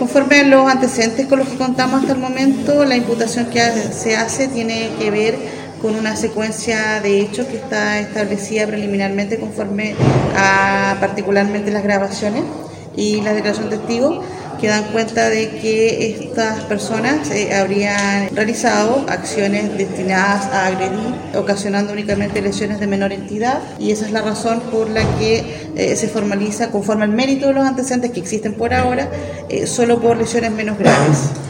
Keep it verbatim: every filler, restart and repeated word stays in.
Conforme a los antecedentes con los que contamos hasta el momento, la imputación que se hace tiene que ver con una secuencia de hechos que está establecida preliminarmente conforme a particularmente las grabaciones y la declaración de testigos, que dan cuenta de que estas personas eh, habrían realizado acciones destinadas a agredir, ocasionando únicamente lesiones de menor entidad, y esa es la razón por la que eh, se formaliza, conforme al mérito de los antecedentes que existen por ahora, eh, solo por lesiones menos graves.